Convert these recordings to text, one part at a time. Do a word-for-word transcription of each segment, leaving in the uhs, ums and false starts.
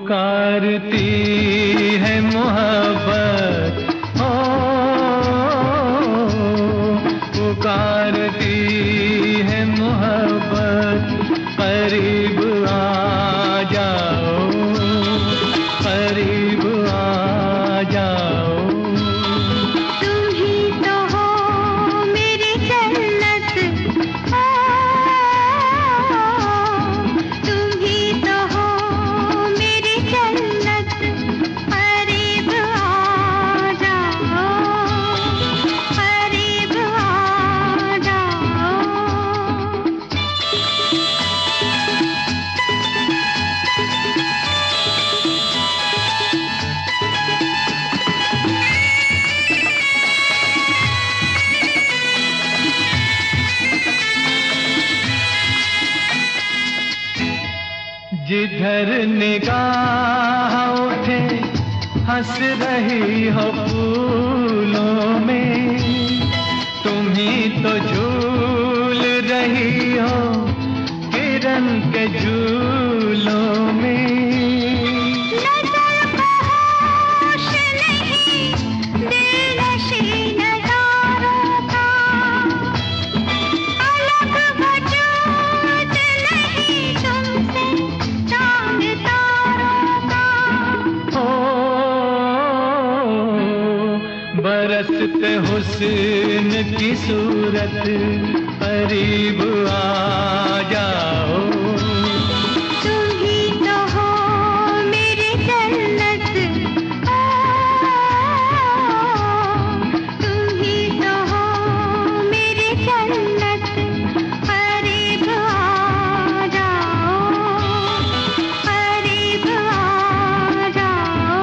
पुकारती है मोहब्बत, ओ पुकारती है मोहब्बत, करीब आ जाओ, करीब आ जाओ। तुम ही तो हो मेरी जन्नत, ओ तुम ही तो हो मेरी जन्नत, करीब आ जाओ, करीब आ जाओ। जिधर निगाह उठे हंस रही हो फूलों में, तुम ही तो झूल रही हो किरण के झूलों में। नज़र को होश नहीं दिलनशी नज़ारों का, अलग वजूद नहीं तुमसे चांद तारों का। ओ बरसते हुस्न की सूरत, करीब आ जाओ। तुम ही तो हो मेरी जन्नत, ओ तुम ही तो हो मेरी जन्नत, करीब आ जाओ, करीब आ जाओ।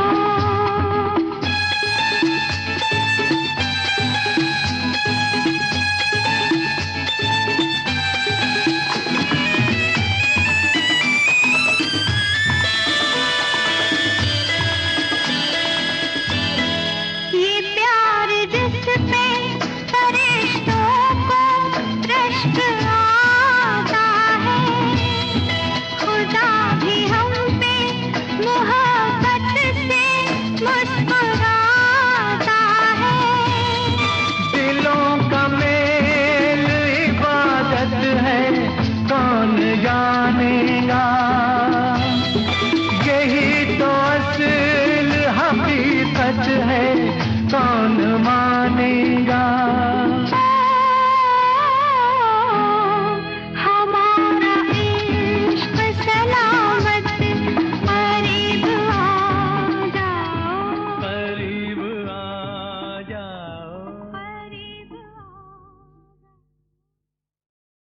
ये प्यार जिस पे फरिश्तों को रश्क आता है, खुदा भी हम पे मोहब्बत से मुस्कुराता है। दिलों का मेल इबादत है, कौन जानेगा, यही तो असल हकीकत है, कौन मानेगा।